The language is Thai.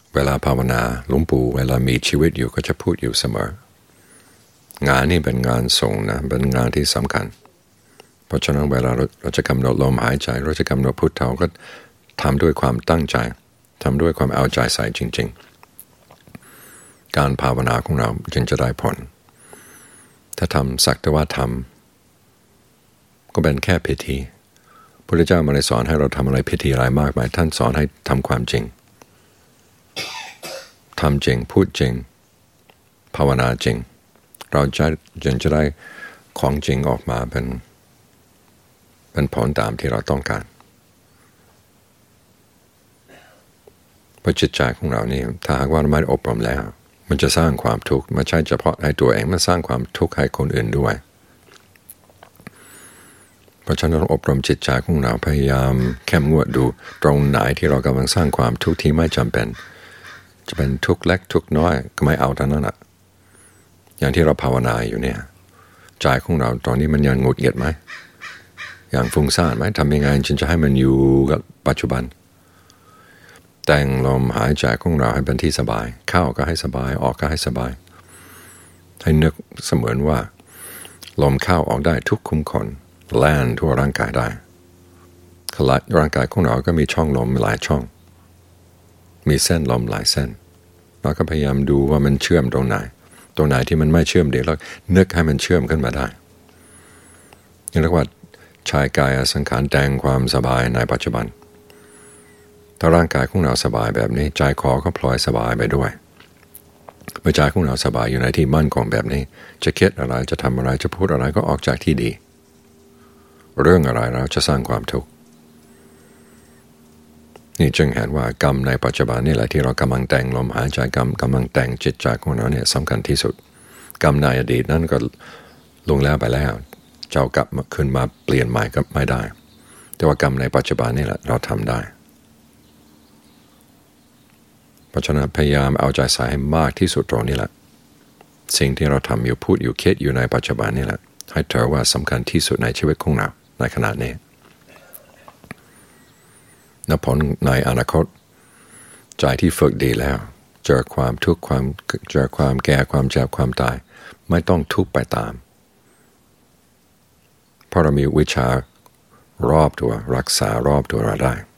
เวลาภาวนาหลวงปู่เวลามีชีวิตอยู่ก็จะพูดอยู่เสมองานนี่เป็นงานส่งนะเป็นงานที่สำคัญเพราะฉะนั้นเวลาเราจะกำหนดลมหายใจเราจะกำหนดพุทโธก็ทำด้วยความตั้งใจทำด้วยความเอาใจใส่จริงๆการภาวนาของเราจึงจะได้ผลถ้าทำสักแต่ว่าทำก็เป็นแค่พิธีพระพุทธเจ้าไม่ได้สอนให้เราทำอะไรพิธีอะไรมากมายท่านสอนให้ทำความจริงทำจริงพูดจริงภาวนาจริงเราจึงจะได้ของจริงออกมาเป็นผลตามที่เราต้องการเพราะจิตใจของเรานี่ถ้าหากว่าเราไม่อบรมแล้วมันจะสร้างความทุกข์ไม่ใช่เฉพาะให้ตัวเองมันสร้างความทุกข์ให้คนอื่นด้วยเพราะฉะนั้นอบรมจิตใจของเราพยายามเข้มงวดดูตรงไหนที่เรากำลังสร้างความทุกข์ที่ไม่จำเป็นจะเป็นทุกข์เล็กทุกข์น้อยก็ไม่เอาเท่านั้นแหละอย่างที่เราภาวนาอยู่เนี่ยใจของเราตอนนี้มันยังหงุดหงิดไหมอย่างฟุ้งซ่านไหมทำยังไงจึงจะให้มันอยู่กับปัจจุบันแต่งลมหายใจของเราให้เป็นที่สบายเข้าก็ให้สบายออกก็ให้สบายให้นึกเสมือนว่าลมเข้าออกได้ทุกขุมขนแล่นทั่วร่างกายได้ร่างกายของเราก็มีช่องลมหลายช่องมีเส้นลมหลายเส้นเราก็พยายามดูว่ามันเชื่อมตรงไหนที่มันไม่เชื่อมเดี๋ยวเรานึกให้มันเชื่อมขึ้นมาได้นี่เรียกว่าใช้กายสังขารแต่งความสบายในปัจจุบันถ้าร่างกายของเราสบายแบบนี้ใจคอก็พลอยสบายไปด้วยเมื่อใจของเราสบายอยู่ในที่มั่นคงแบบนี้จะคิดอะไรจะทำอะไรจะพูดอะไรก็ออกจากที่ดีเรื่องอะไรเราจะสร้างความทุกข์นี่จึงเห็นว่ากรรมในปัจจุบันนี่แหละที่เรากำลังแต่งลมหายใจกำลังแต่งจิตใจของเราเนี่ยสำคัญที่สุดกรรมในอดีตนั้นก็ลงแล้วไปแล้วเจ้ากลับมาขึ้นมาเปลี่ยนใหม่ก็ไม่ได้แต่ว่ากรรมในปัจจุบันนี่แหละเราทำได้เพราะฉะนั้นพยายามเอาใจใส่ให้มากที่สุดตรงนี้แหละสิ่งที่เราทำอยู่พูดอยู่คิดอยู่ในปัจจุบันนี่แหละให้เธอว่าสำคัญที่สุดในชีวิตของเราในขณะนี้และผลในอนาคตใจที่ฝึกดีแล้วเจอความทุกข์เจอความแก่ความเจ็บความตายไม่ต้องทุกข์ไปตามเพราะเรามีวิชารอบตัวรักษารอบตัวเราได้